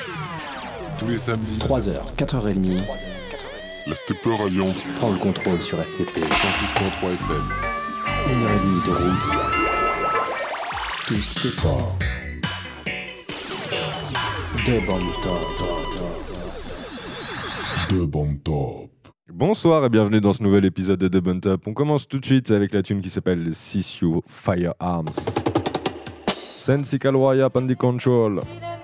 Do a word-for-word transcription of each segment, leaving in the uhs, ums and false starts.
Tous les samedis, trois heures, quatre heures trente, la Stepper Alliance prend le contrôle sur F T P. cent six virgule trois F M. Une heure et demie de roots. Tout Stepper. Deux bandes top. Deux bandes top. Bonsoir et bienvenue dans ce nouvel épisode de The Bun Top. On commence tout de suite avec la tune qui s'appelle Sissio Firearms. Sensi Calwaya Pandi Control.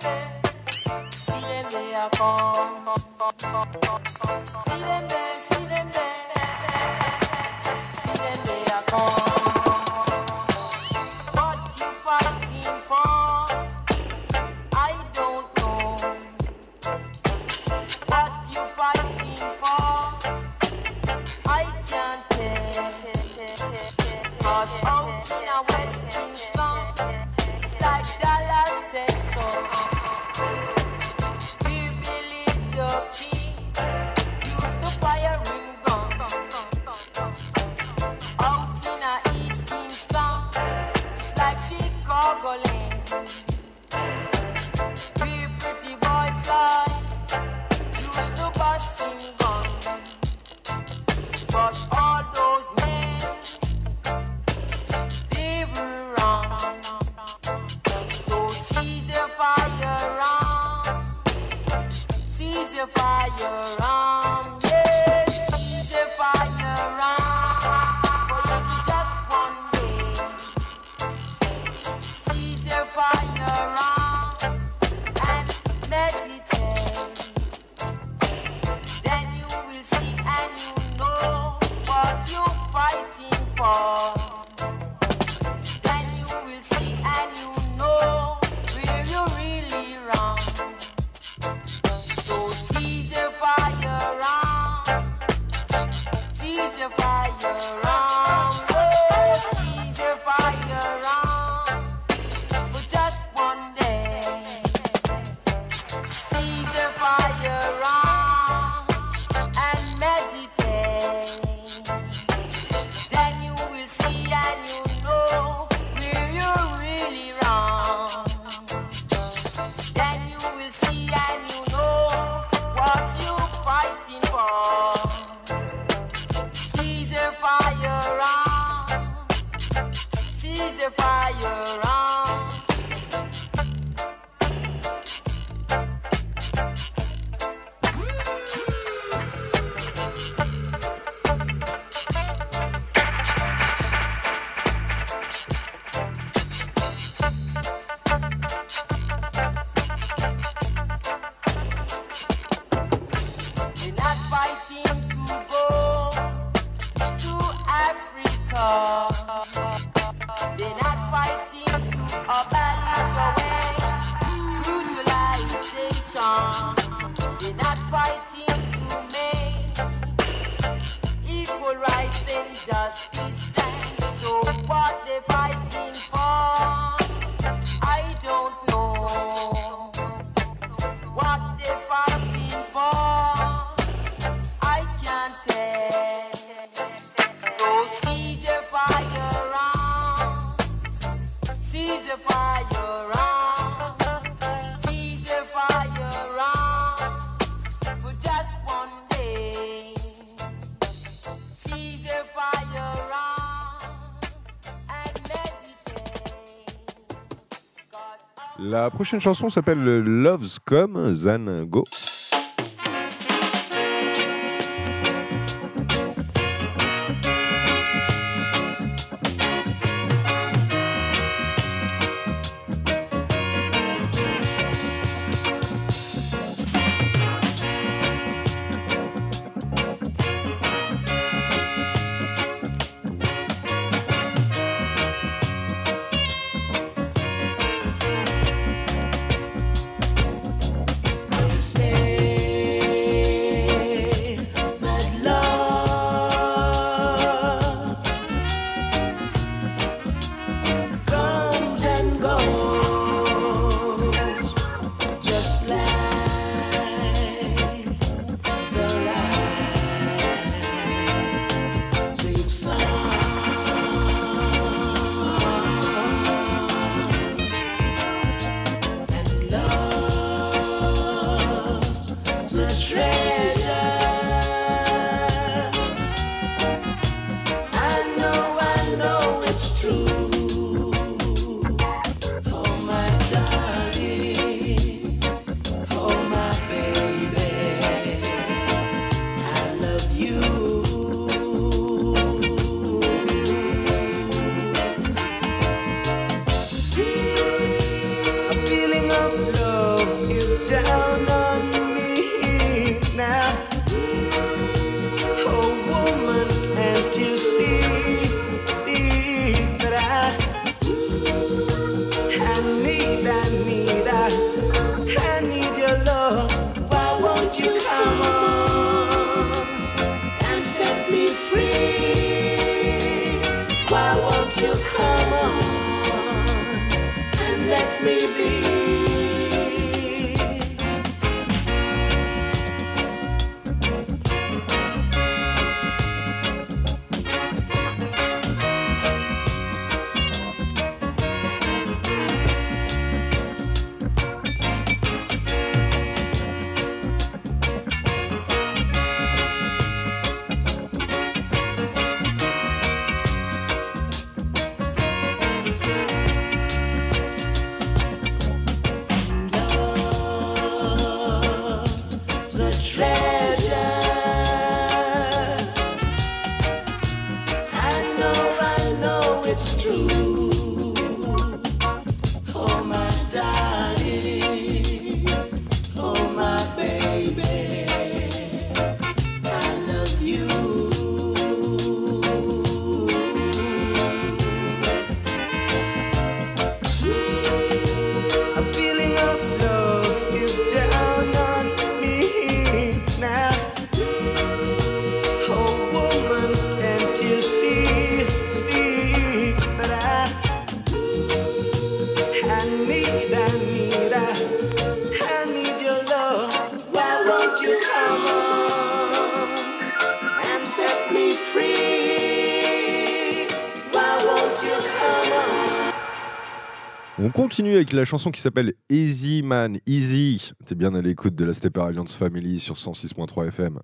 La prochaine chanson s'appelle Love's Come, Zan Go. Say On continue avec la chanson qui s'appelle Easy Man, Easy. T'es bien à l'écoute de la Stepper Alliance Family sur cent six point trois F M.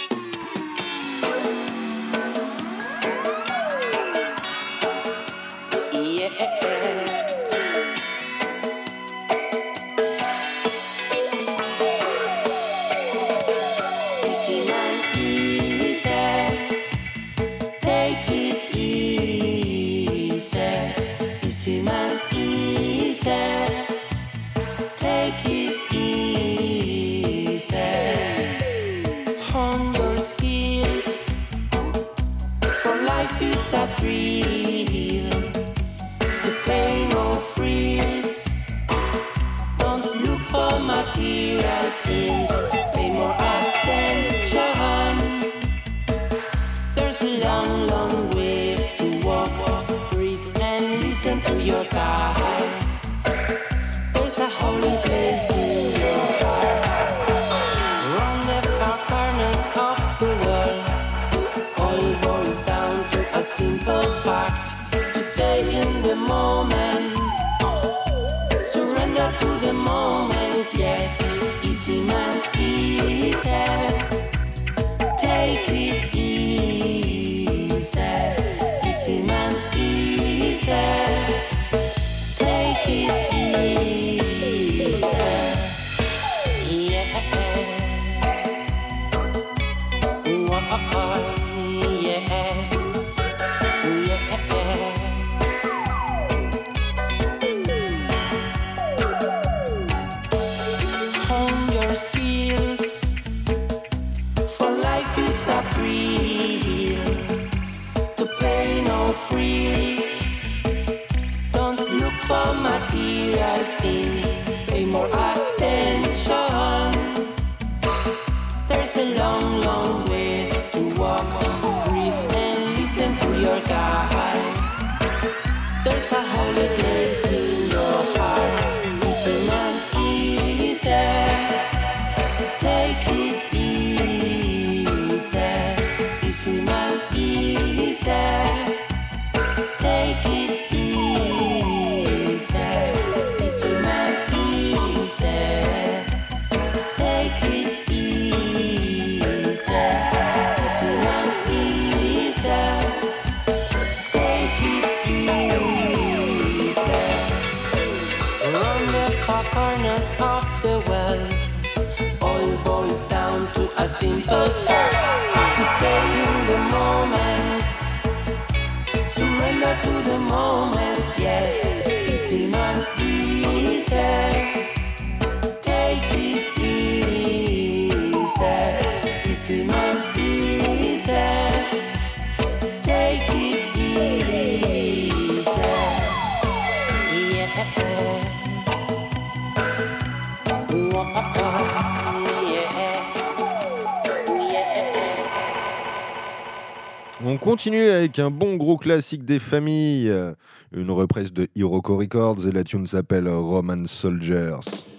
On continue avec un bon gros classique des familles, une reprise de Hiroko Records et la tune s'appelle Roman Soldiers.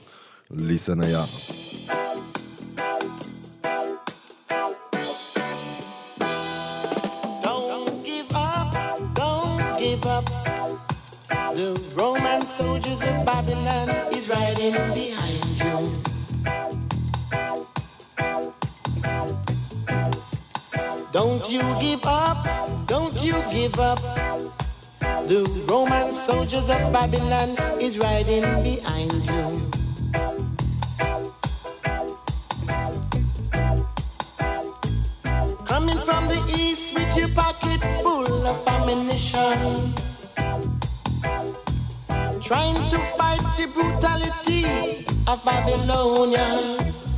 Listen ya. Don't give up, don't give up. The Roman soldiers of Babylon is riding behind you. Don't you give up, don't you give up. The Roman soldiers of Babylon is riding behind you. Coming from the east with your pocket full of ammunition, trying to fight the brutality of Babylonian.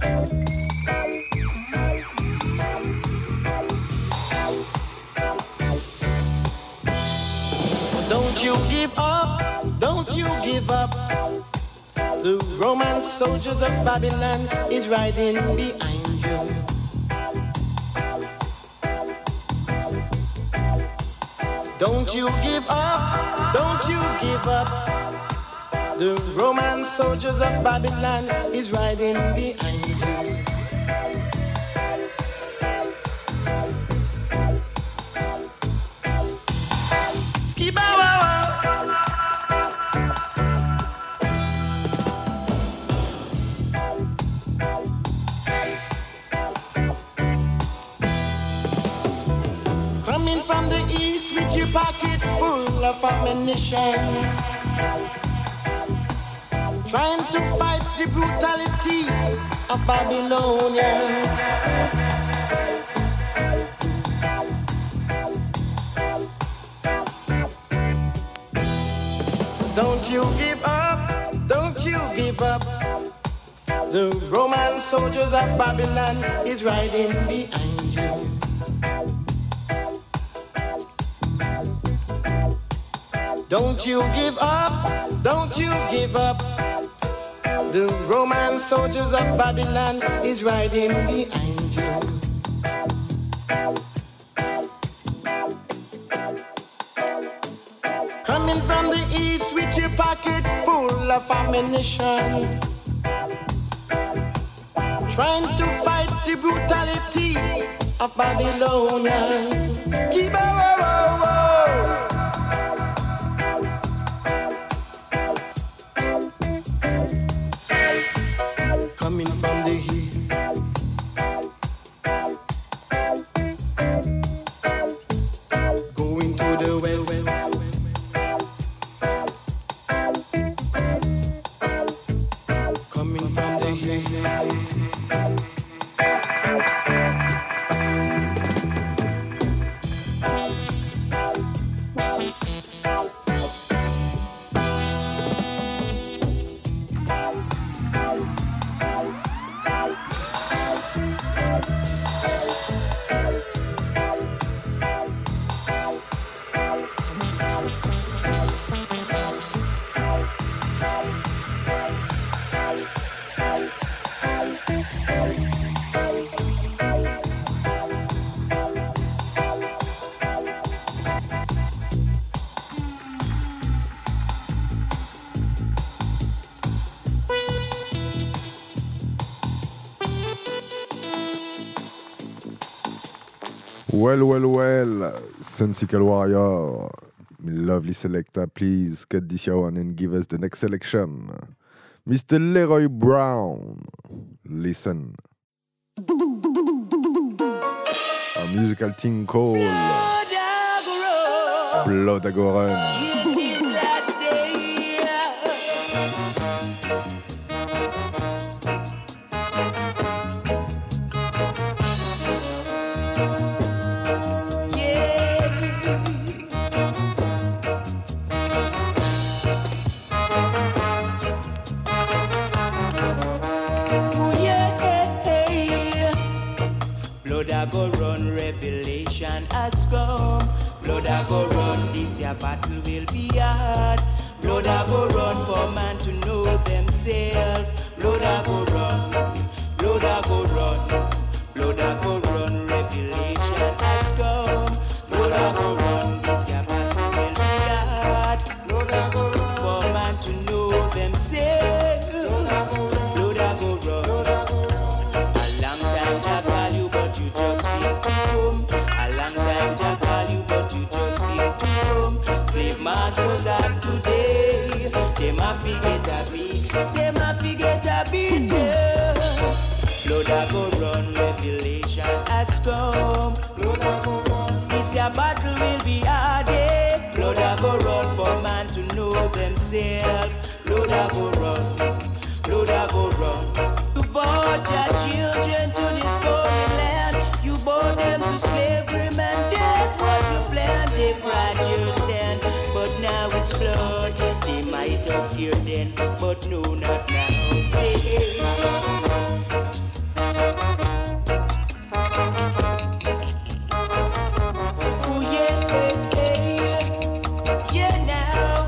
Don't you give up, don't you give up. The Roman soldiers of Babylon is riding behind you. Don't you give up, don't you give up. The Roman soldiers of Babylon is riding behind you. from the east with your pocket full of ammunition, trying to fight the brutality of Babylonian. So don't you give up, don't you give up. The Roman soldiers of Babylon is riding behind you. Don't you give up, don't you give up. The Roman soldiers of Babylon is riding behind you. Coming from the east with your pocket full of ammunition, trying to fight the brutality of Babylonian. Keep a whoa, whoa, whoa. Coming from the east, going to the west, coming from the east. Well, well, well, Sensical Warrior, lovely selector, please cut this one and give us the next selection. Mister Leroy Brown, listen. A musical thing called Blood I Go Run. Go run, revelation has come. Blood I go run, this year battle will be hard. Blood I go run for man to know themselves. Blood I go run, blood I go run, blood I go run, revelation has come. Blood I go run, this year battle will be hard. Blood I go run for man to know themselves. Blood I go run. A long time to call you, but you just feel to come. A long time to call you, but you just feel to come. Slave masters of today, they ma forget a beat, they ma forget a beat. Blood a go run, revelation has come. Blood a go run, this your battle will be hard. Yeah. Blood a go run for man to know themselves. Blood a go run, blood a go run. You brought your children to this foreign land. You brought them to slavery, man. That was your plan. They brought your stand, but now it's blood. They might have feared then, but no, not now. Say, oh yeah, yeah, yeah now.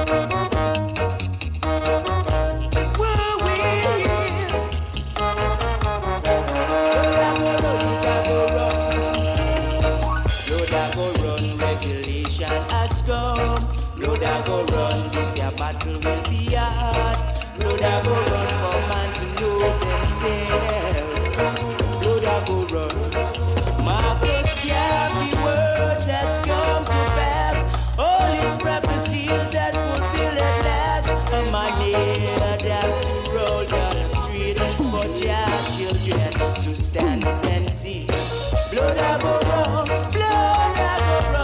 Blood a go run, this your battle will be hard. Blood a go run for man to know themselves. Blood a go run. Marcus Garvey words has come to pass. All his prophecies that fulfill at last. A man here that roll down the street for your children to stand and see. Blood a go run, blood a go run.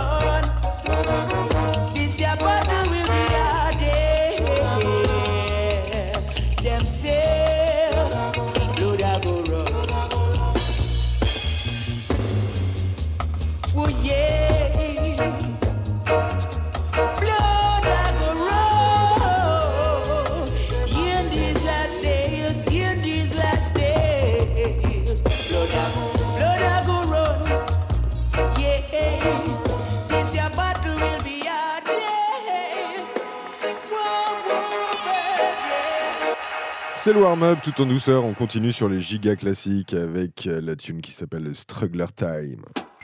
C'est le warm-up tout en douceur. On continue sur les giga classiques avec la tune qui s'appelle Struggler Time.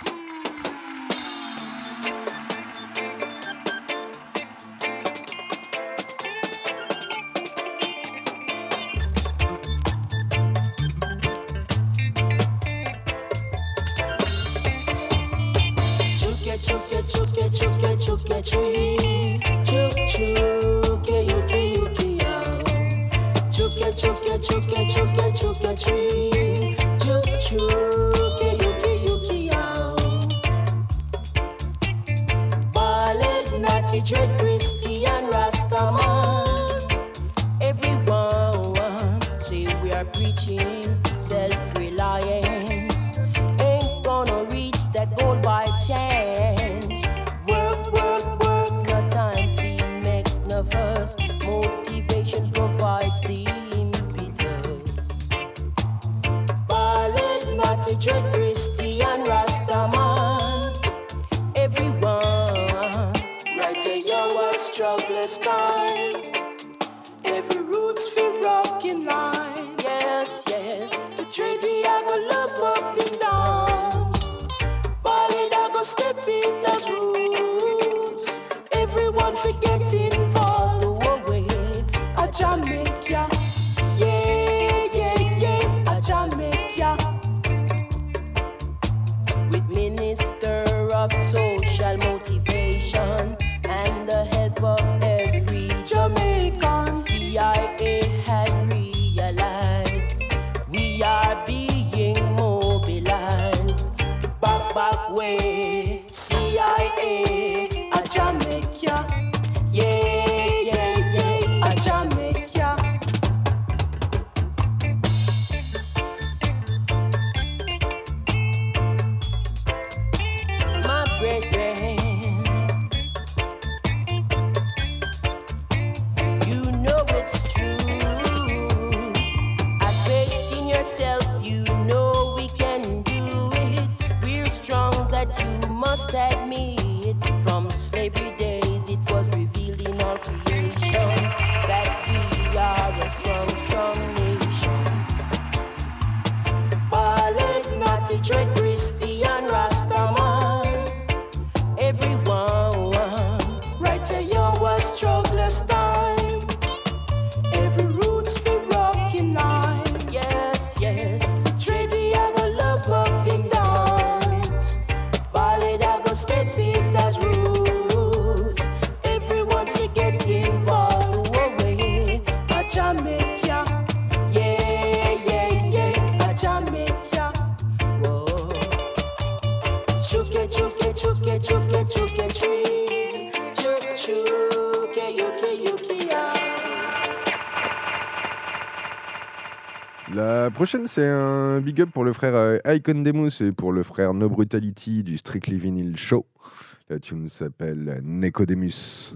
La prochaine, c'est un big up pour le frère euh, Icon Demus et pour le frère No Brutality du Strictly Vinyl Show. La tune s'appelle Nicodemus.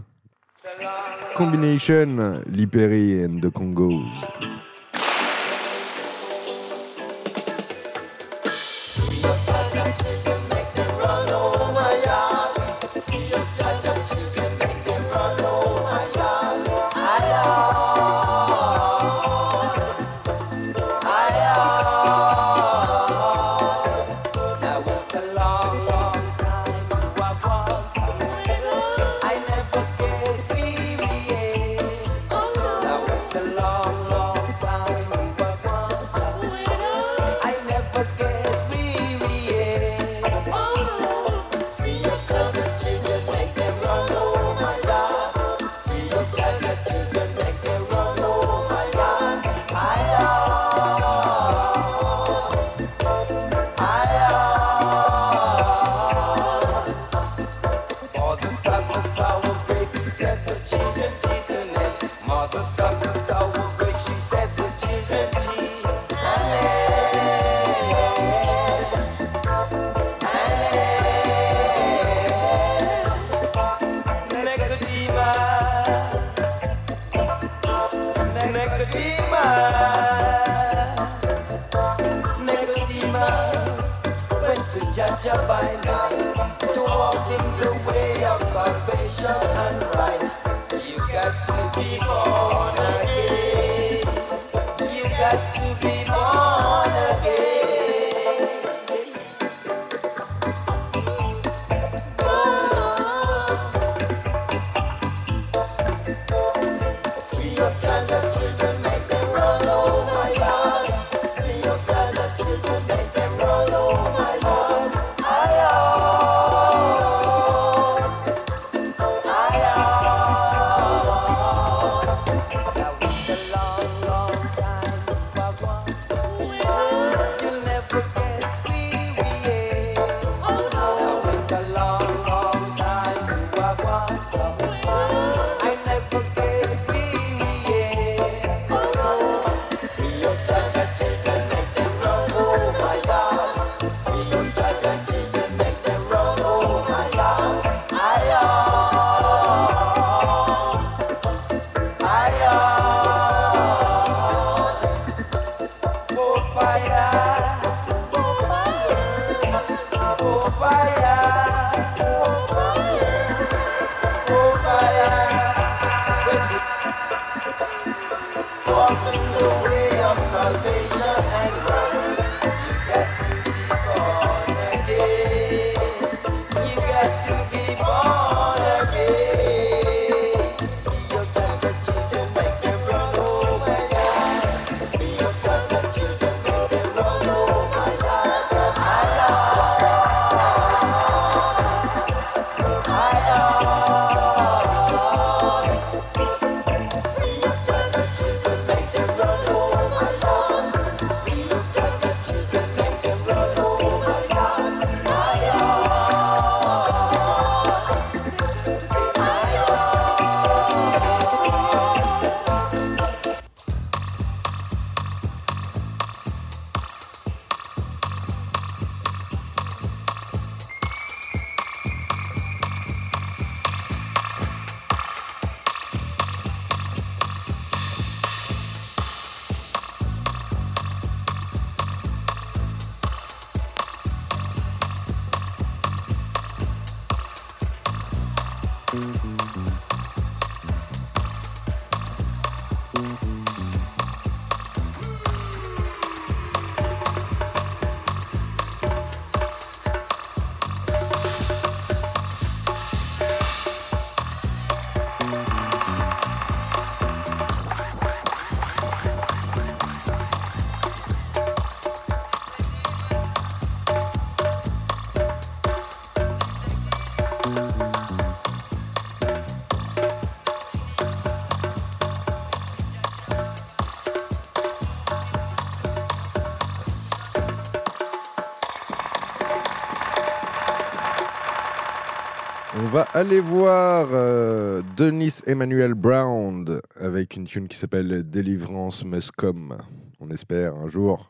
Combination, Liperi and the Congos. to be born again. Oh. Free up Jaja children, make them run, oh my God. Free up Jaja children, make them run, oh my Lord. I am, I am. Now it's a long, long time for once. You never get weary. Now it's a long, long time for once. I never get weary. Free your Jaja children, make them run, oh my God. Free your Jaja children, make them run, oh my God. I am, I am. Oh fire, oh fire, oh fire, oh fire. When you crossing the way of salvation and right, you got to be born again. You got to be born again. Be your Jaja children, make them run, oh my God. Be your Jaja children, make them run, oh my God. I am, I am. Free your Jaja children, make them run, oh my Lord. Free your Jaja children, make them run, oh my God. I am, On va aller voir euh, Dennis Emmanuel Brown avec une tune qui s'appelle Délivrance Must Come. On espère un jour.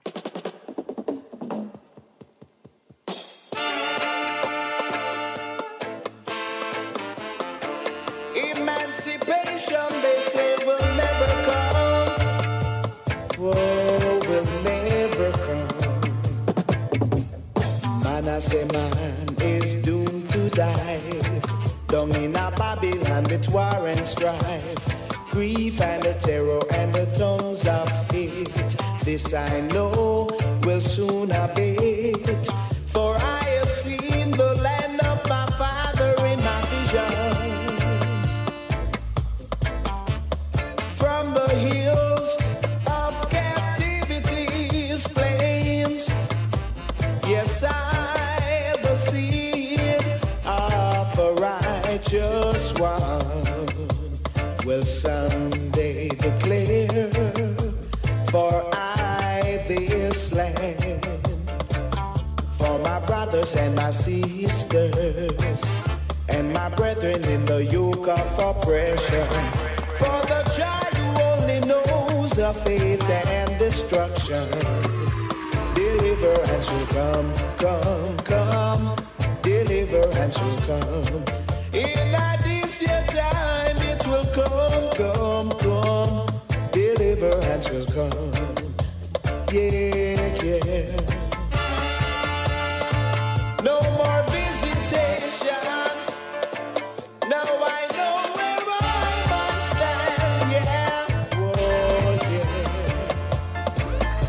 Emancipation, they say, will never come. Whoa, will never come. Man, I say, man is doomed to die. Down in a Babylon with war and strife, grief and the terror and the tongues of hate. This I know will soon abate. For I have seen the land of my father in my visions. From the hills of captivity's plains, yes, I have seen of a righteous one will someday declare, for I this land, for my brothers and my sisters, and my brethren in the yoke of oppression, for the child who only knows of fate and destruction. Deliverance will come, come, come. Deliverance will come. In a this year time it will come, come, come. Deliverance will come. Yeah, yeah. No more visitation. Now I know where I must stand. Yeah, oh yeah.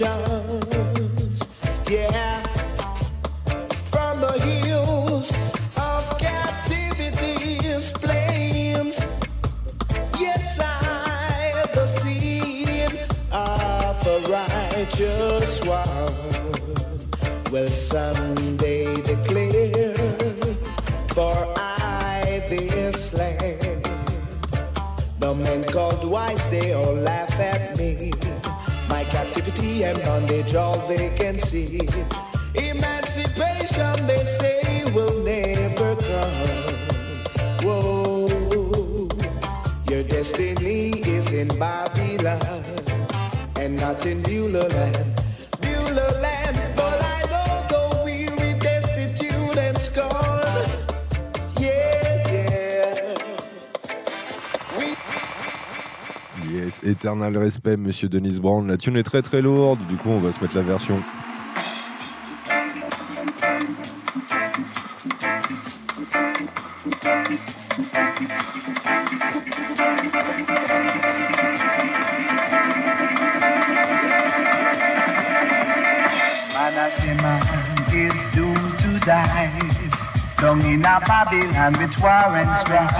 generations. Yeah, from the hills of captivity's plains. Yes, I the seed of a righteous one will someday declare, for I this land. The men called wise, they all laugh at me. My captivity and bondage, all they can see. Emancipation, they say, will never come. Whoa, your destiny is in Babylon and not in Beulah land. Beulah land, but I don't go weary, destitute and scorned. Yeah, yeah. We Yes, éternel respect, monsieur Dennis Brown. La tune est très très lourde, du coup on va se mettre la version. Man, I say man is doomed to die down in a Babylon with war and strife.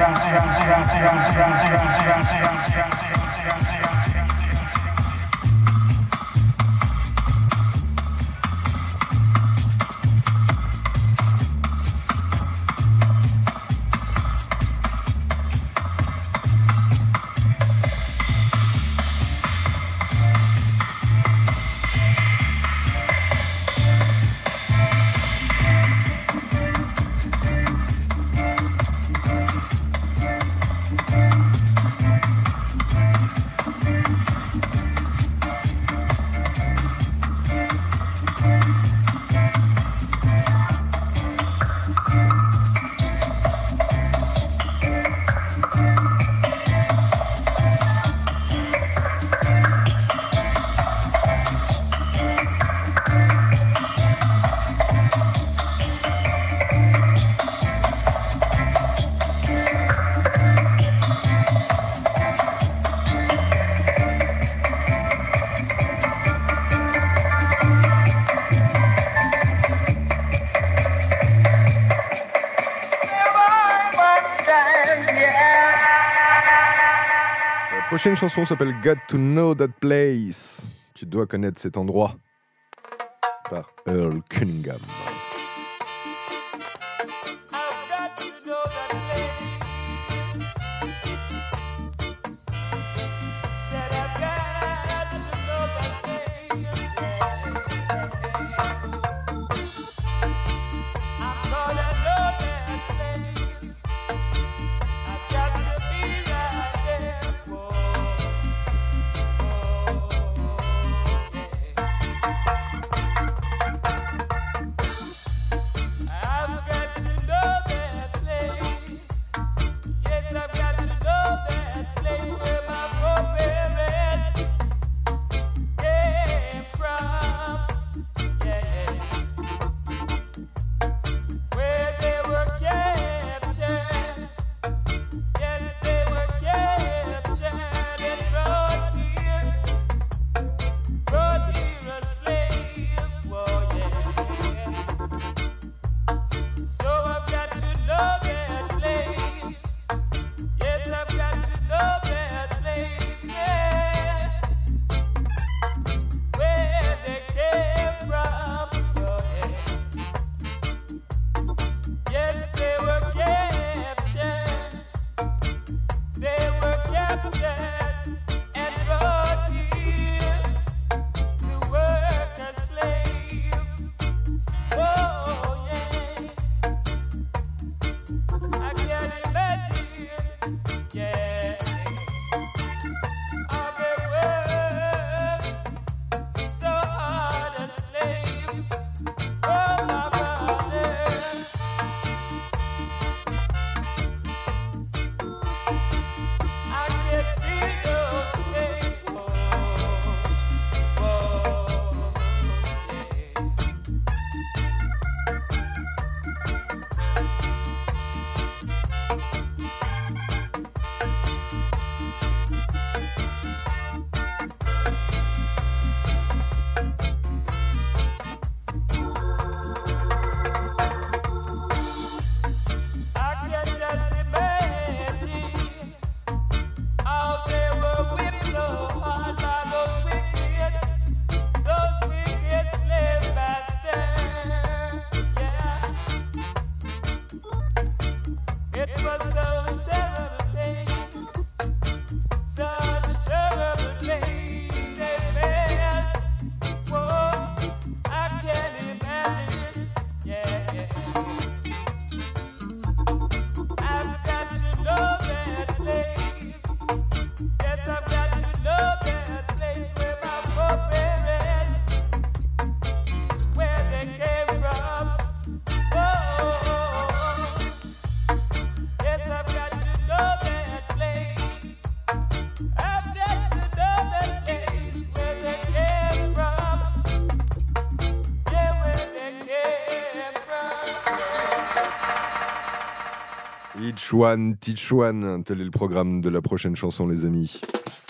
La prochaine chanson s'appelle Got to Know That Place. Tu dois connaître cet endroit. Par Earl Cunningham. I've got to know that place. Said I've got to know that place. I'm gonna know that place. I've got to be right there for. I've got to know that place. Yes, I've got to know that place where my foreparents came from. Yeah, where they were captured. Yes, they were captured and brought here, brought here a slave. Oh yeah. So I've got to know that place. Yes, I've got to know that place. Yeah. Where they came from. Oh, yeah. Yes, they were captured. They were captured and brought here to work as slave. Oh yeah. I can't imagine, yeah, how they were so hard a slave. Oh, my brother, I can feel those things. Oh, oh, yeah. Each one, teach one. Tel est le programme de la prochaine chanson, les amis.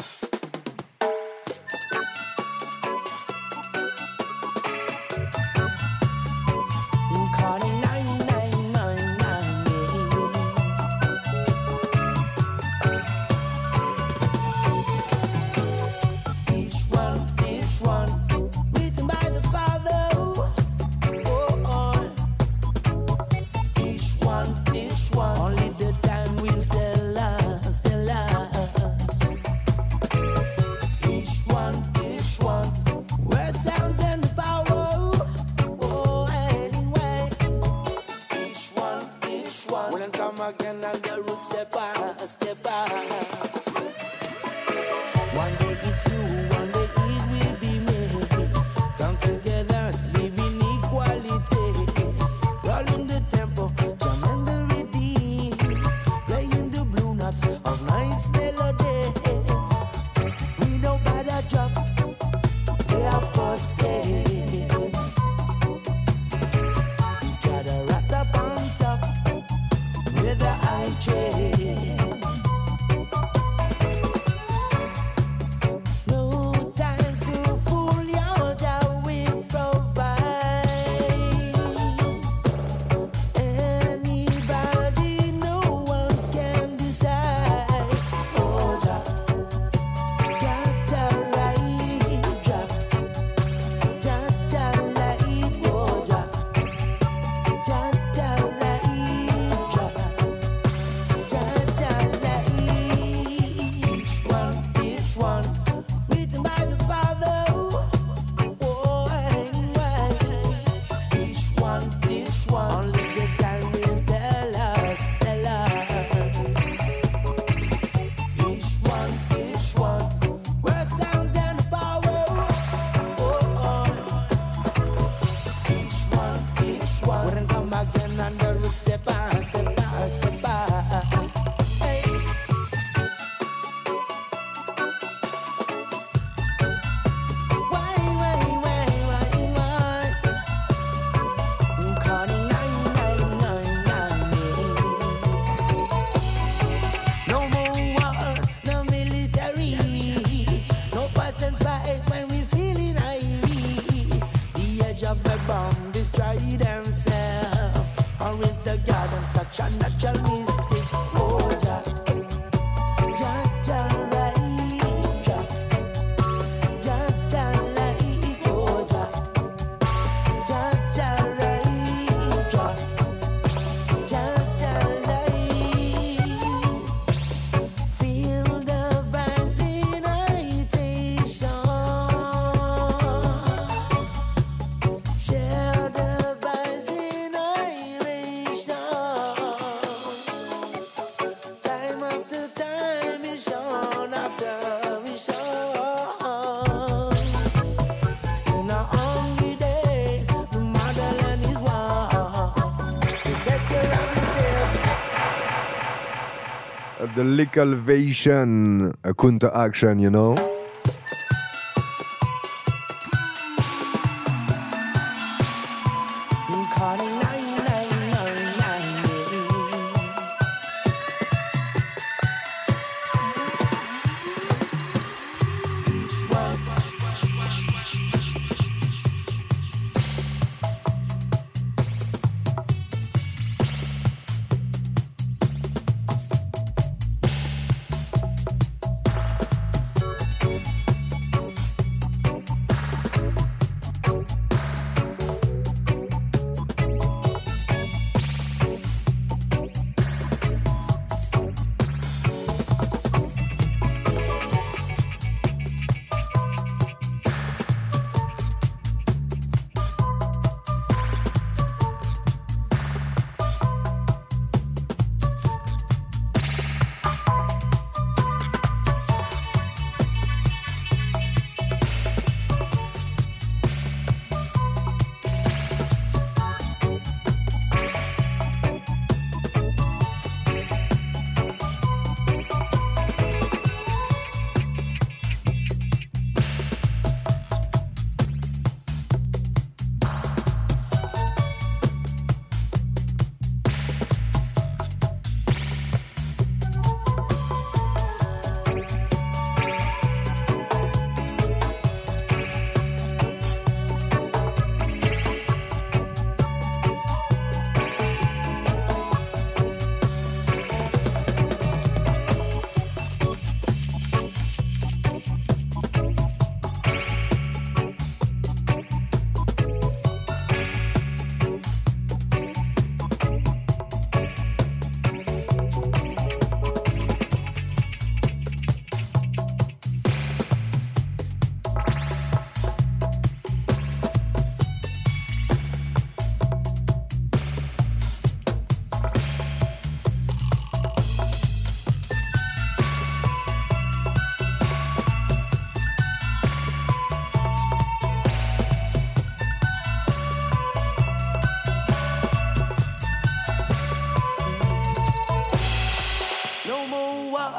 The Licklevision, a counter action, you know.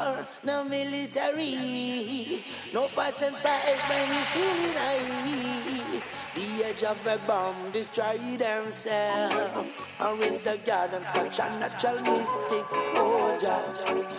war, no military. No fuss and fight when we feeling irate. The edge of a bomb destroy themselves. And with the God and such a natural mystic. Oh, Jah.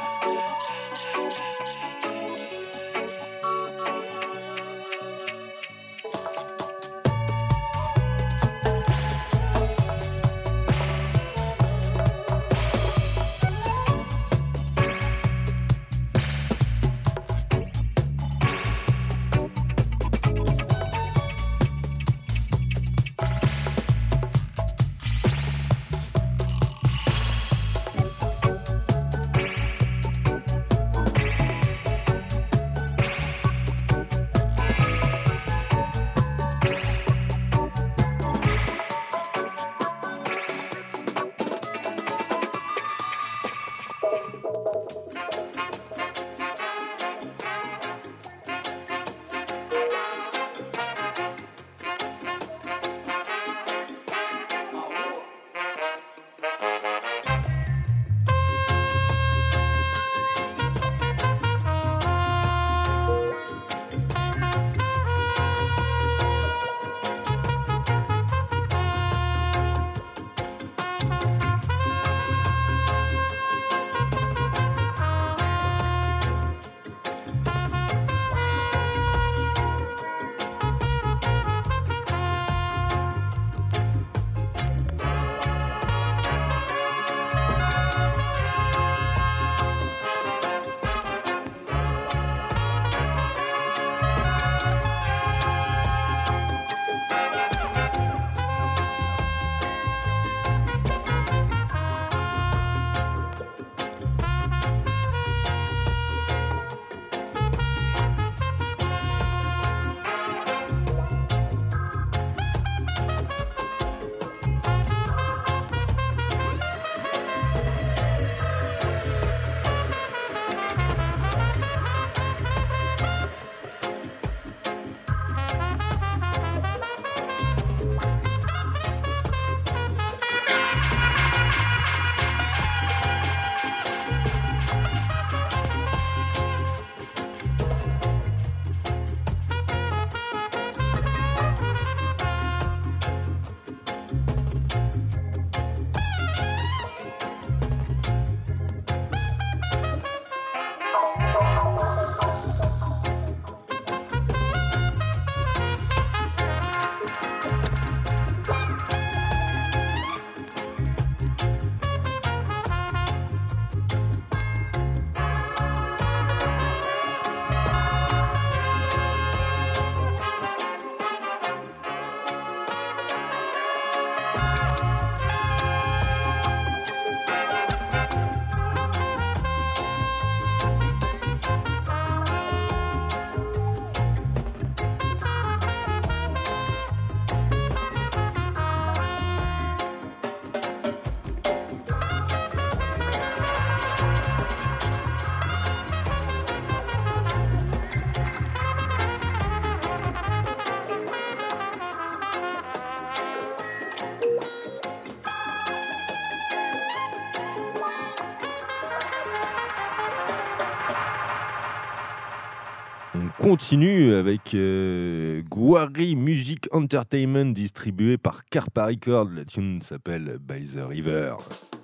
continue avec euh, Guari Music Entertainment distribué par Carpa Records. La tune s'appelle By the River.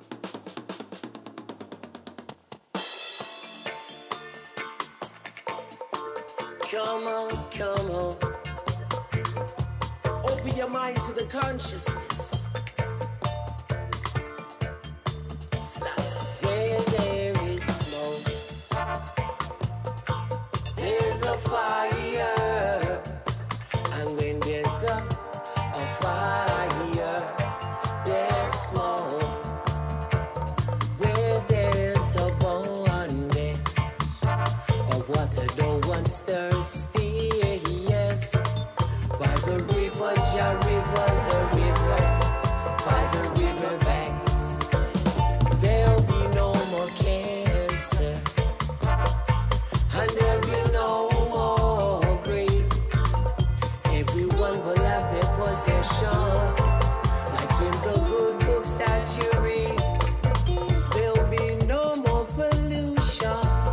Come on, come on. Open your mind to the consciousness. Where there is smoke, there's a fire. And when there's a, a fire, there's smoke. Where there's abundance of water, no one's thirsty, yes. By the river, Jah River, the rivers, by the river banks, there'll be no more cancer, and there'll be no more grief. Everyone will have their possessions, like in the good books that you read. There'll be no more pollution.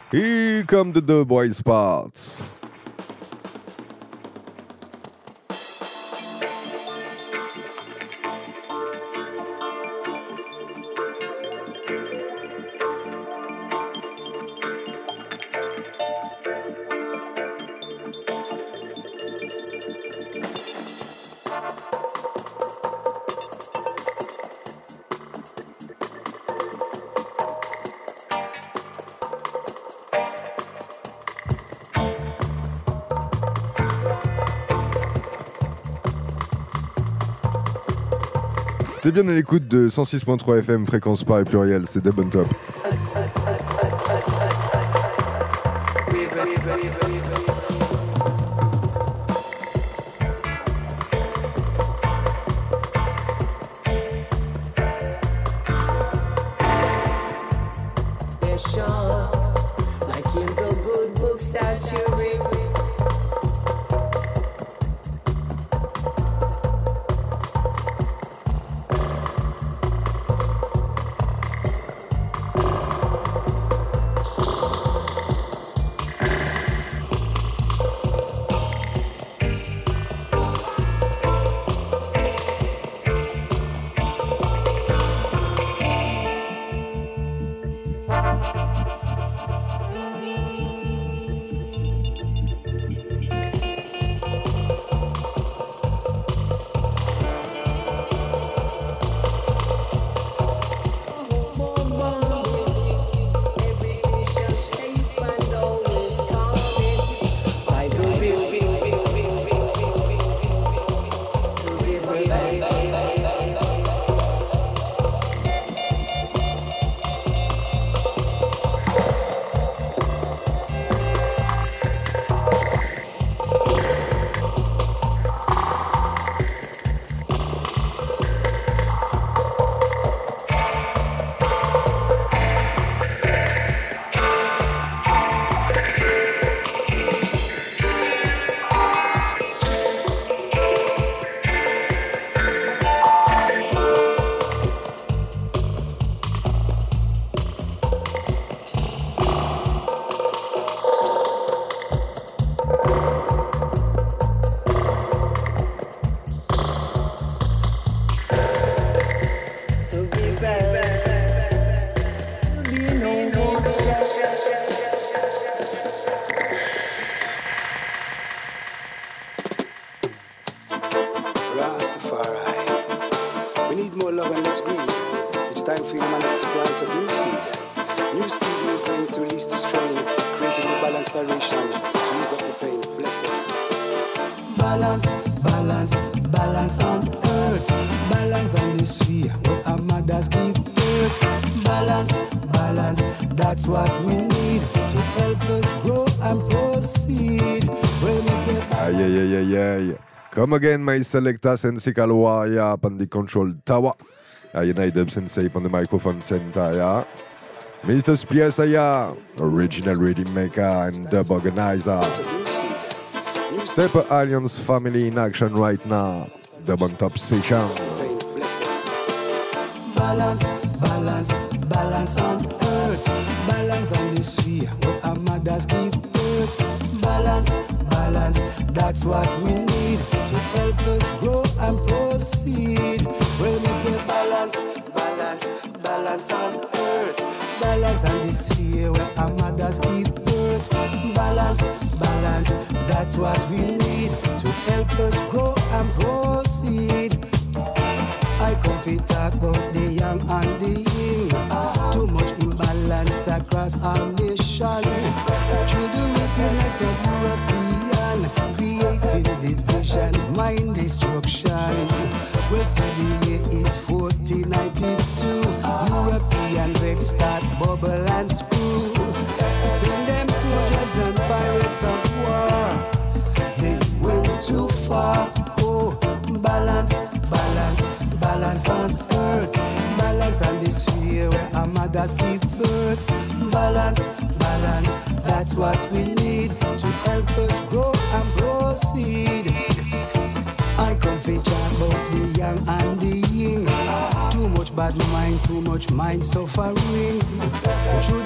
Here come the deux boys parts. T'es bien à l'écoute de cent six point trois F M, fréquence pas et pluriel, c'est Dub on Top. Come again, my selector, Sensei Kalwaya, up on the control tower. I unite Dub Sensei on the microphone center, yeah. Mister Spiesaya, original rhythm maker and dub organizer. Stepper Alliance family in action right now. Dub on Top session. Balance, balance, balance on earth. Balance on the sphere where our mothers give birth. Balance, balance, that's what we need to help us grow and proceed. When we say balance, balance, balance on earth. Balance on the sphere where our mothers give birth. Balance, balance, that's what we need to help us grow and proceed. I come to talk about the young and the young. Too much imbalance across our nation. Through the wickedness of European, creating division, mind destruction. Well, see the year is fourteen ninety-two. European vex start bubble and screw. Send them soldiers and pirates of war. They went too far. Oh, balance, balance. Balance on earth, balance on this sphere where our mothers give birth. Balance, balance, that's what we need to help us grow and proceed. I come to chat about the young and the young. Too much bad mind, too much mind suffering. Through the wicked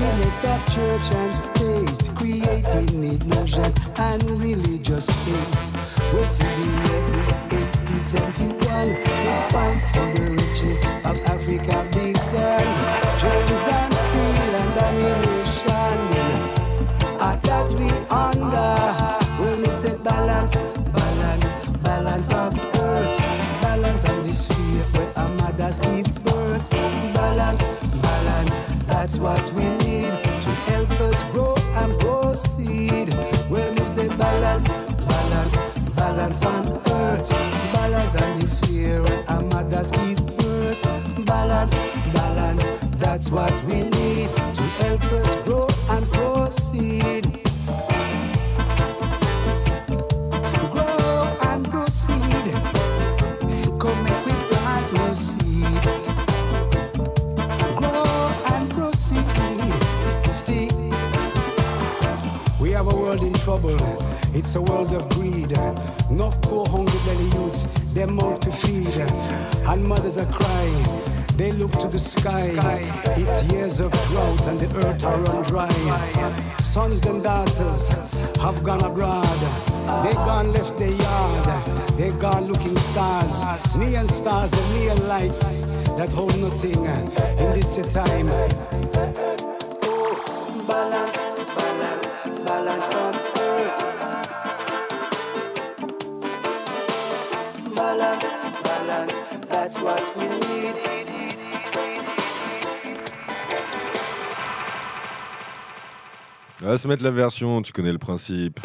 wickedness of church and state, creating illusion and religious hate. Well, see, the year is eighteen seventy-one. The fight for the riches of Africa began. Germs and steel and ammunition are that we under. Well, me say balance, balance, balance of earth, balance on this sphere where our mothers give birth. Balance, balance, that's what we need to help us grow and proceed. Well, me say balance, balance, balance on earth, balance on this sphere where our mothers give birth. Balance, balance, that's what we need to help us grow and proceed. Grow and proceed. Come make we plant new seed. Grow and proceed. See, we have a world in trouble. It's a world of greed. Enough poor hungry belly youths, their mouth to feed. And mothers are crying, they look to the sky. It's years of drought and the earth are run dry. Sons and daughters have gone abroad. They gone left their yard. They gone looking stars. Neon stars and neon lights that hold nothing in this your time. Oh, balance, balance, balance on earth. Balance, balance, that's what we need. On va se mettre la version, tu connais le principe.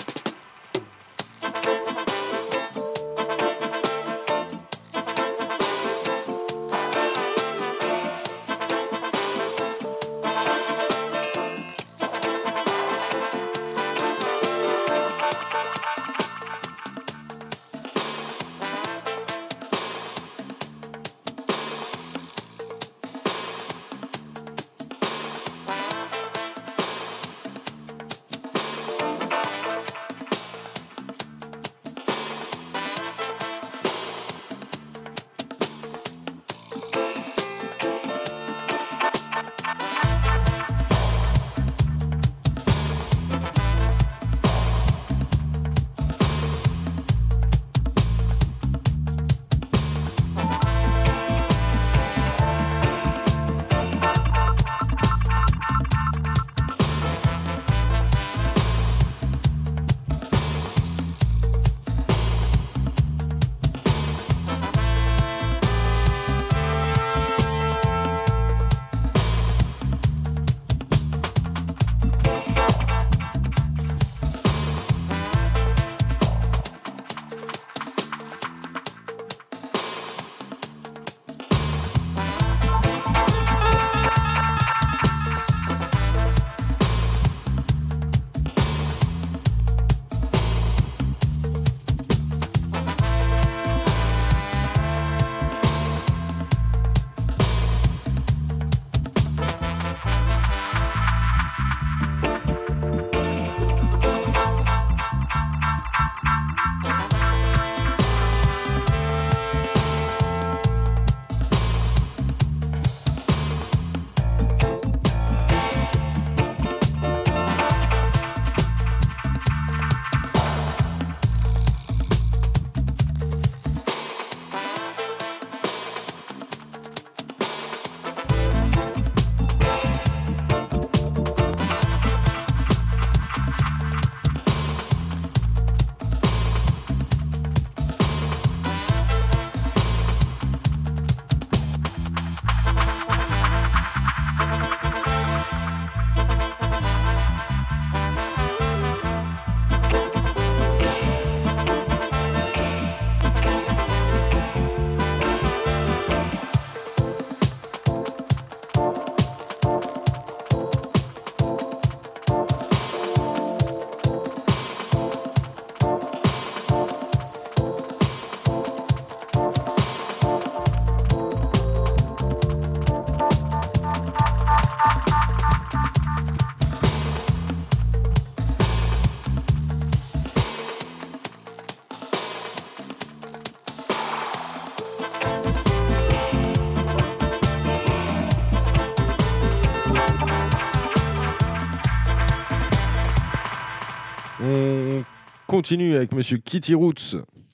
On continue avec Monsieur Kitty Roots.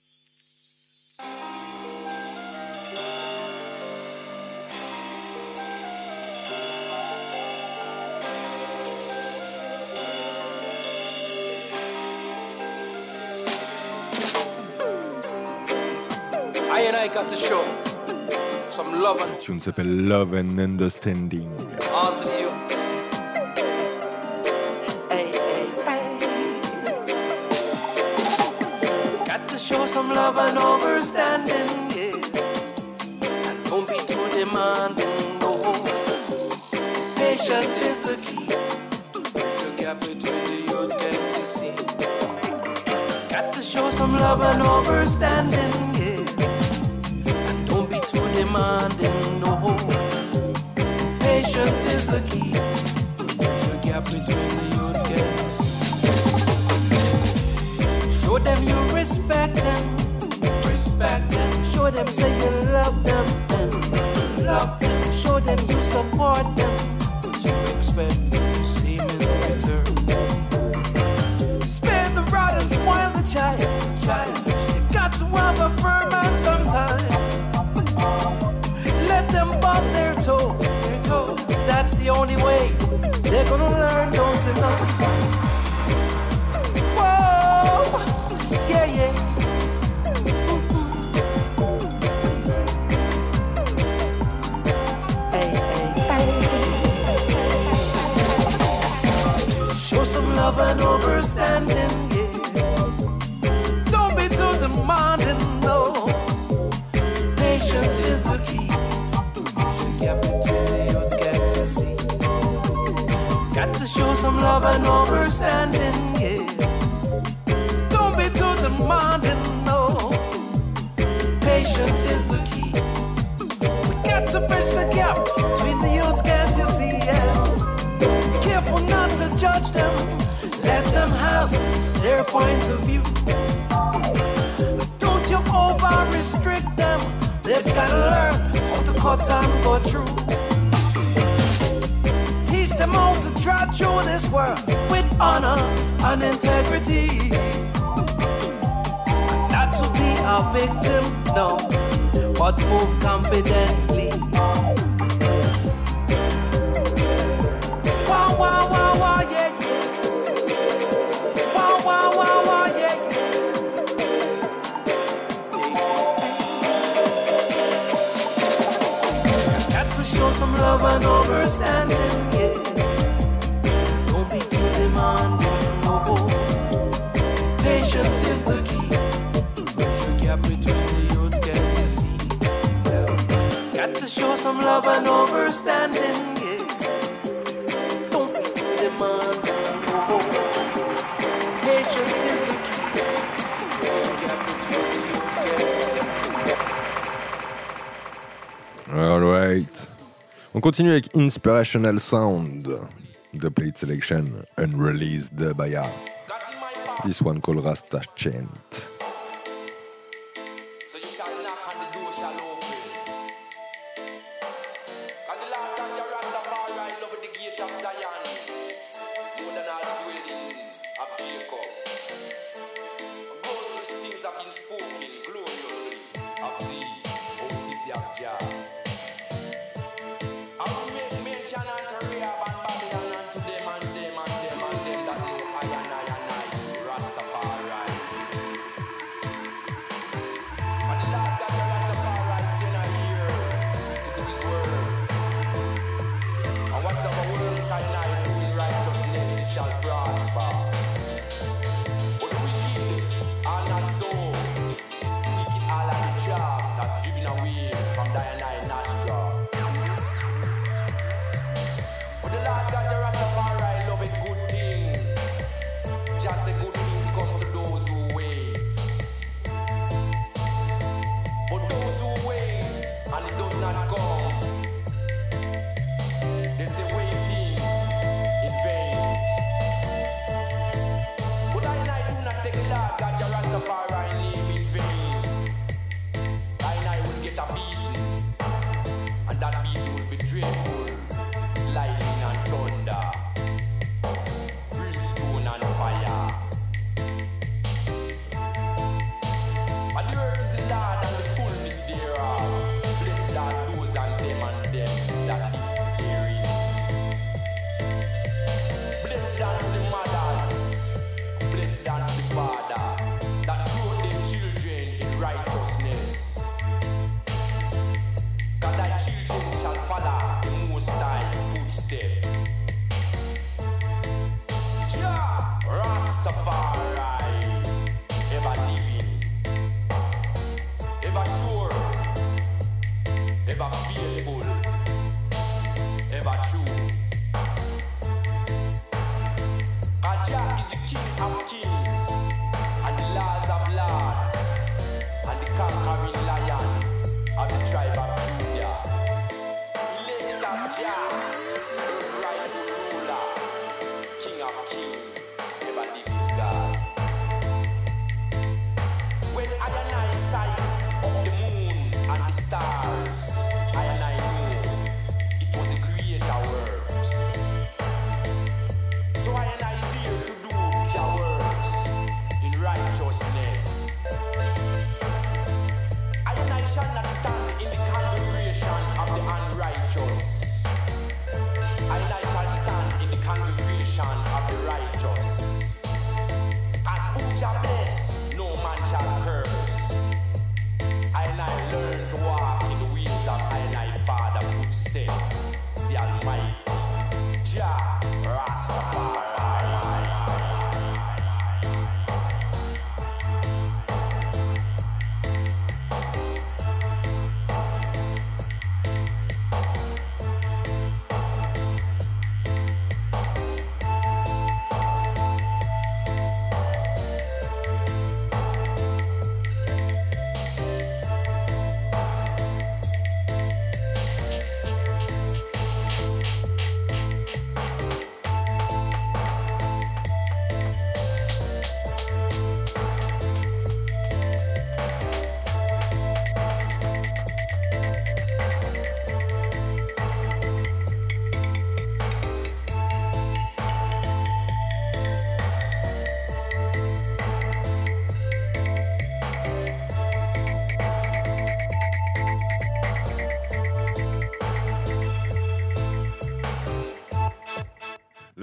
I and I got to show some love and La tune s'appelle Love and Understanding. on to you. Hey, hey, hey. Got to show some love and understanding, yeah. And don't be too demanding, no. Patience is the key. Bridge the gap between the youth, can't you see? Got to show some love and understanding, yeah. And don't be too demanding, no. Patience is the key. Bridge the gap between the youth, can't you see? Show them you respect them, respect them. Show them say you love them, and love them. Show them you support them, but you expect the same in return. Spare the rod and spoil the child, child. You got to have a firm hand sometimes. Let them bump their toe, their toe. That's the only way they're gonna learn, don't you know? Whoa, yeah, yeah. Hey, hey, hey. Show some love and understanding, yeah. Don't be too demanding, no. Patience is the key. Bridge the gap between the youths, can't you see? Got to show some love and understanding, yeah. Don't be too demanding, no. Patience is the key. We got to bridge the gap between the youths, can't you see? Yeah. Careful not to judge them. Let them have their point of view. Don't you over restrict them. They've gotta learn how to cut and go through. Teach them how to try through this world with honor and integrity. Not to be a victim, no, but move confidently. Wow, wow, wow, wow, yeah, yeah. Wow, wow, wow, wow, yeah, yeah. Got to show some love and understanding, yeah. Don't be too demanding, no. Patience is the key. Bridge the gap between the youths, can't you see? Yeah. Got to show some love and understanding, yeah. Don't be too demanding, no. Patience is the key. Bridge the gap between the youths, can't you see? Alright. On continue avec Inspirational Sound, the plate selection, unreleased by ya. This one called Rasta Chant. So you shall knock and the door shall open. And the Lord God your Rastafari over the gate of Zion, more than all the dwelling of Jacob. Glorious things have been spoken gloriously of thee, O city of Jah. I will make mention unto Rahab and Babylon, unto them and them and them and them that know I and I and I, Rastafari.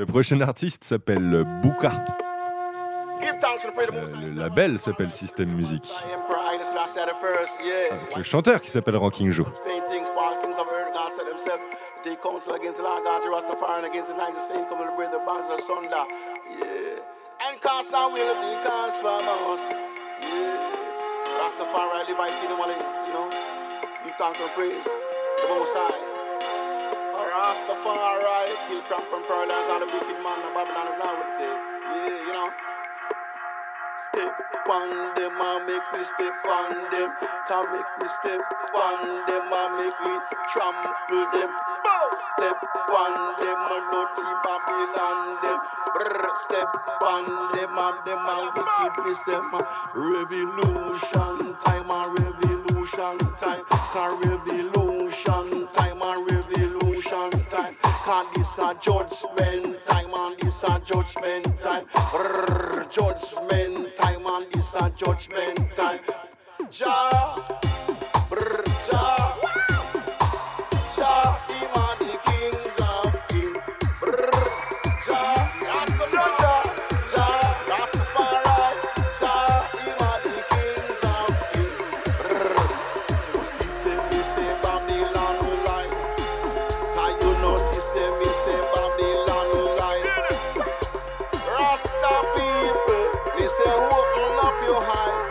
Le prochain artiste s'appelle Booka. Give thanks and pray the Euh, Most High. le label s'appelle System Music. Emperor Haile Selassie the first, yeah. Avec le chanteur qui s'appelle Ranking Joe. Paintings, fall kings of earth, God said himself. Take counsel against the Lord God, Rastafari, and against the ninety saint, come to break the bonds of sunder. Yeah. And cast and will be cast from us. Yeah. Rastafari, live right in the money, you know. Give thanks and praise the Most High. Rastafari, kill cramp and paralyze all the wicked man, the Babylon as I would say. Yeah, you know. Step on them and make we step on them. Can make we step on them and make we trample them. Step on them and dirty Babylon them. Brr, step on them and them and wicked we step on. Revolution time and revolution time. Can revolution time and revolution time. Can this a judgment time and this a judgment time. Brr, judgment time and this a judgment time. Jah, brr, Jah, Jah, him a the kings of kings. Brr, Jah, Rastafari, Jah, Jah, Rastafari, Jah, him a the kings of kings. Brr, you see say me say Babylon lie. Can you know see say me say Babylon lie. Rasta people, me say open up your eye.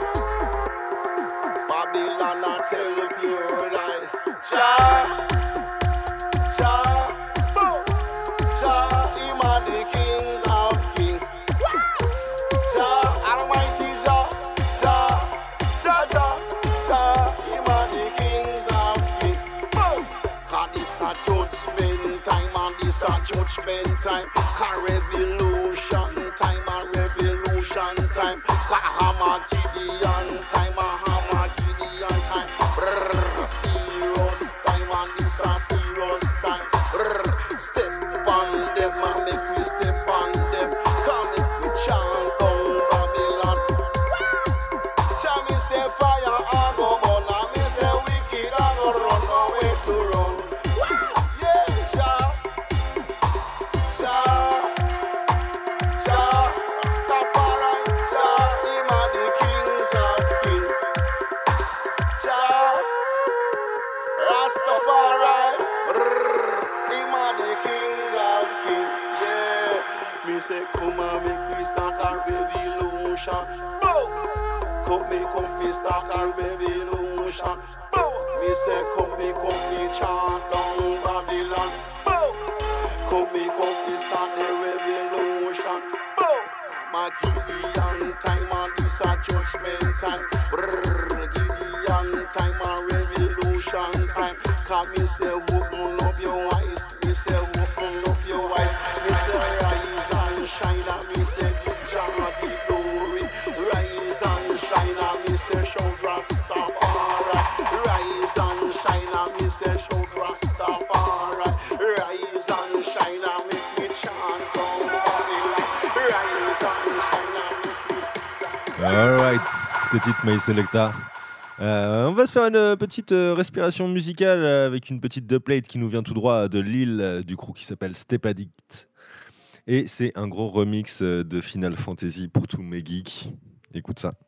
Babylon I tell you pure lie. Jah, Jah, Jah, him a the kings of kings. Jah, Almighty Jah, Jah, Jah, Jah, Jah, him a the kings of kings. Cause this a judgment time and this a judgment time. Cause revolution time and revolution time. Cause Armageddon time and Armageddon time. Brrr, serious time and this a serious time. Brrr, step on them and make we step on them. Come make we chant down Babylon. Jah me say fire and go burn, and me say wicked and go run, no way to run. Yeah, Jah, Jah, Jah, Rastafari, Jah, him a the kings of kings. Jah, Rastafari, brrr, him a the kings of kings. Yeah, me say come and make we start a revolution. Boom. Come me come fi start a revolution. Boom. Me say come me come fi chant down Babylon. Boom. Come me come fi start the revolution. Boom. Gideon time and this a judgment time. Brrr, Gideon time and revolution time. Cause me say open up your eyes. Me say open up your eyes. Me say rise and shine and me say give Jah the glory. Rise and shine and me say shout Rastafari. Rise and shine and me say shout Rastafari. Rise and shine and make me chant from Babylon. Rise and shine and make me. Alright, petite Maï Selecta. Euh, on va se faire une petite euh, respiration musicale euh, avec une petite dubplate qui nous vient tout droit de Lille, euh, du crew qui s'appelle Step Addict. Et c'est un gros remix euh, de Final Fantasy pour tous mes geeks. Écoute ça.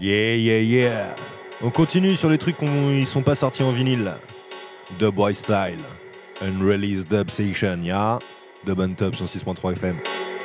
Yeah, yeah, yeah. On continue sur les trucs qui ne sont pas sortis en vinyle. Dubwise Style. Unreleased Dub Session, ya. Dub on Top sur six point trois F M.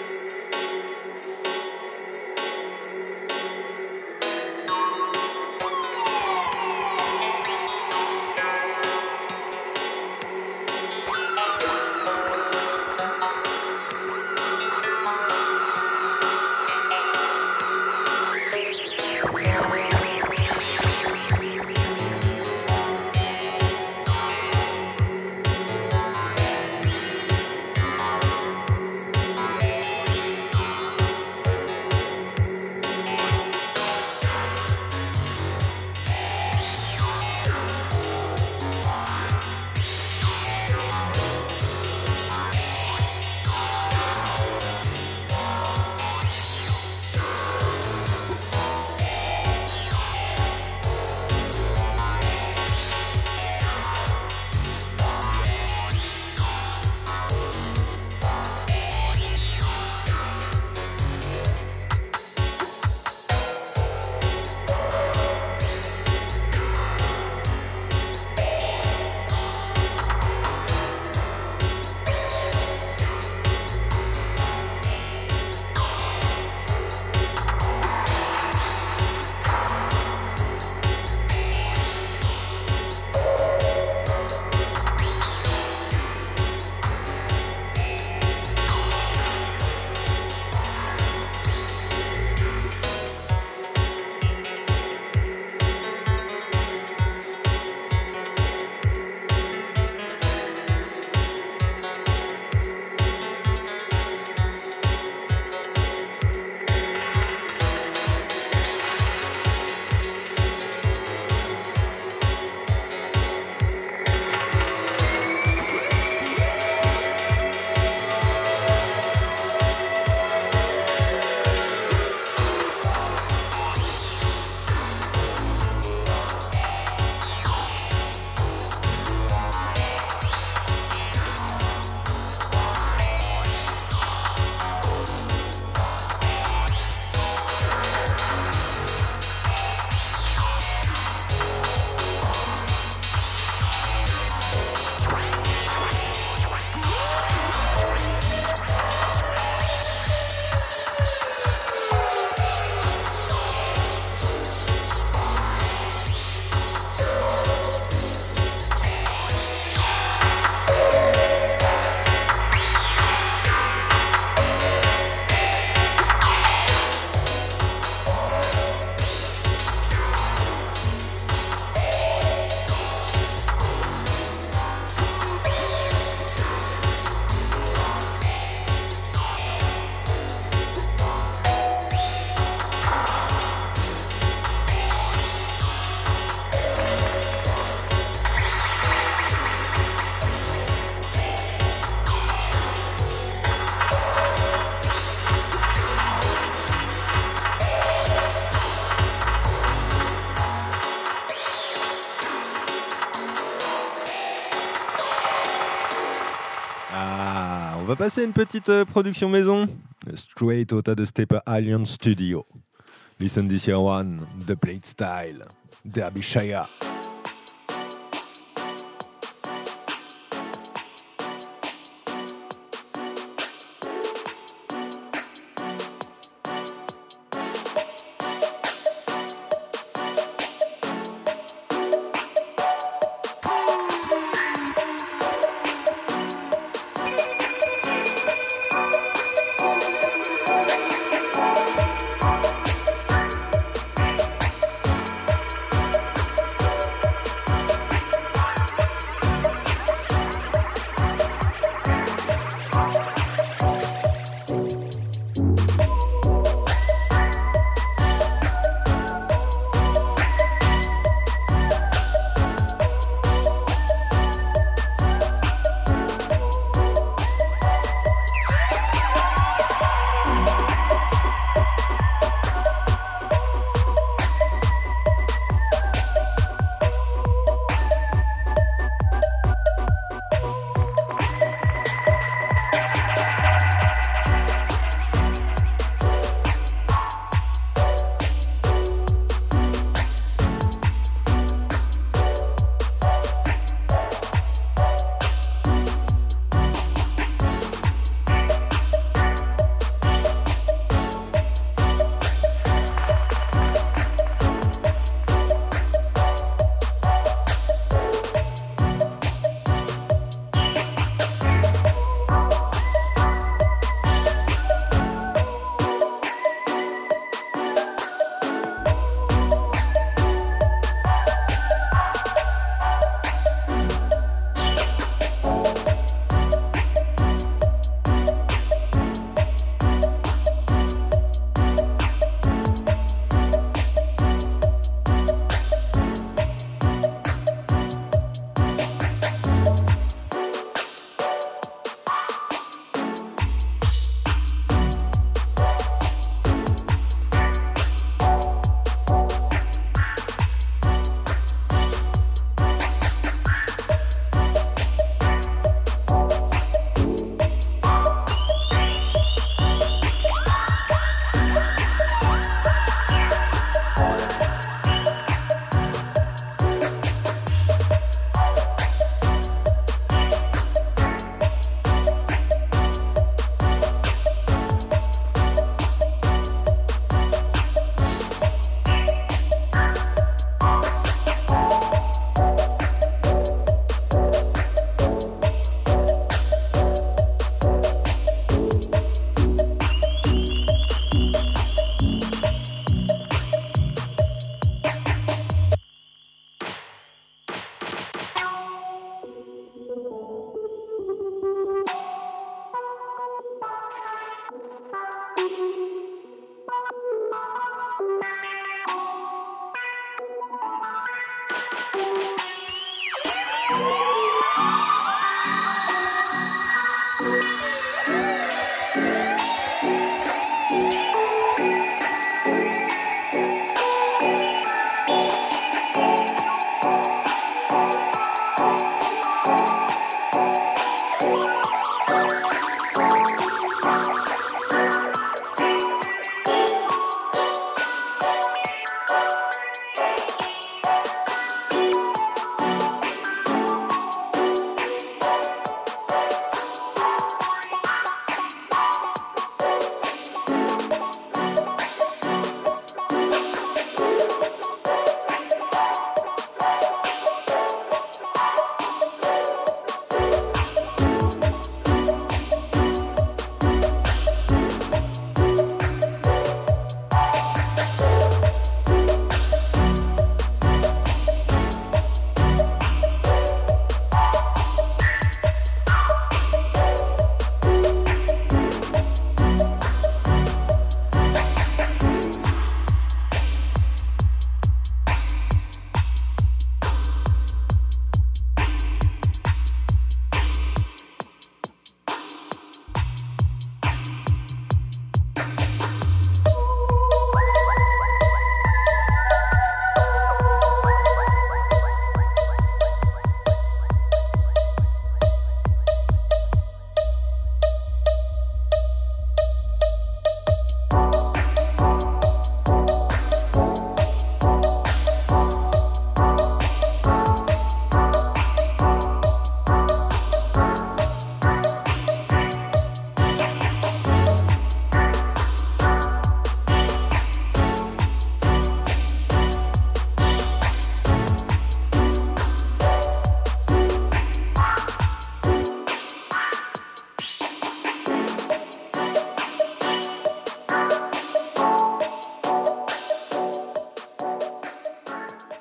On va passer à une petite euh, production maison. Straight out of the Stepper Alien Studio. Listen this year one, The Blade Style, Derbyshire.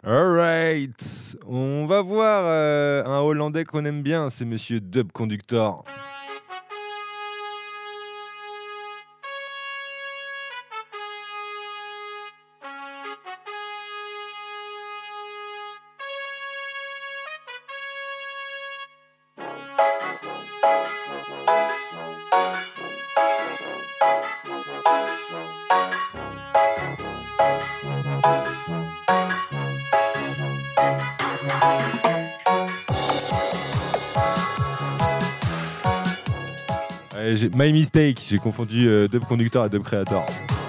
Alright, on va voir euh, un Hollandais qu'on aime bien, c'est Monsieur Dub Conductor. J'ai, my mistake, j'ai confondu euh, Dub Conductor et Dub Creator.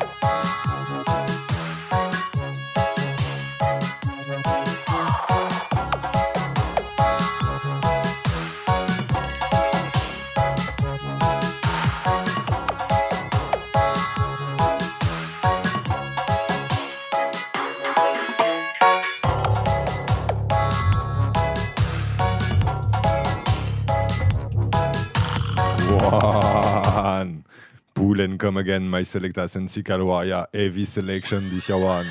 One. Pull and come again, my selector Sensical Warrior. Heavy selection this year one.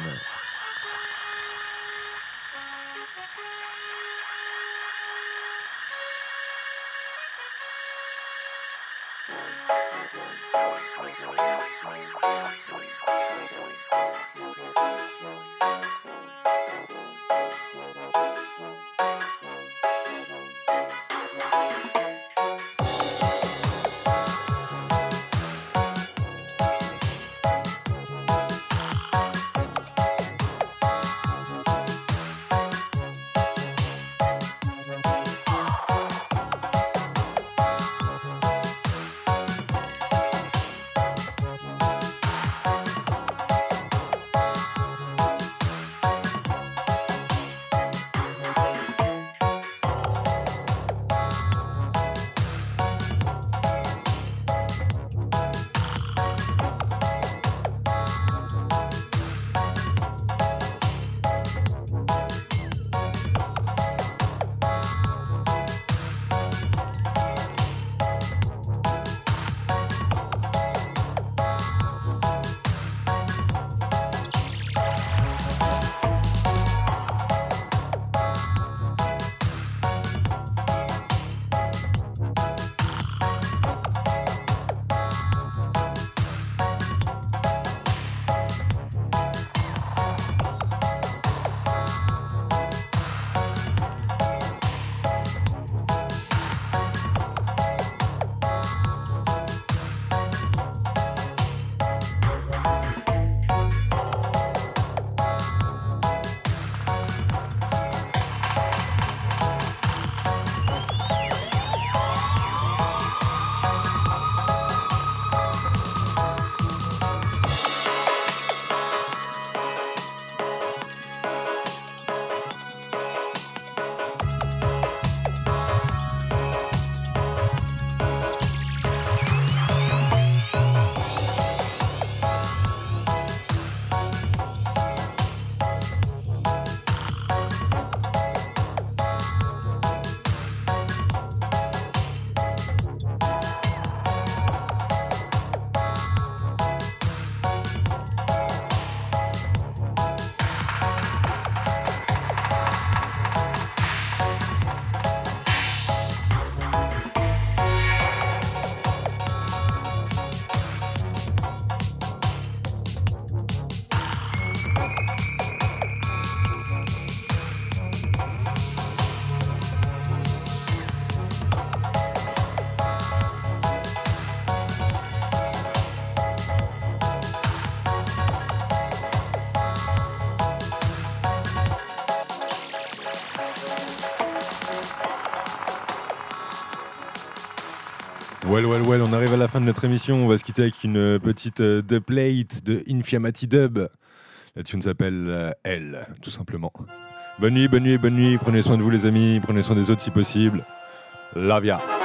Well, well, well, on arrive à la fin de notre émission. On va se quitter avec une petite euh, dubplate de Infiamati Dub. La tune s'appelle euh, Elle, tout simplement. Bonne nuit, bonne nuit, bonne nuit. Prenez soin de vous, les amis. Prenez soin des autres si possible. Love ya.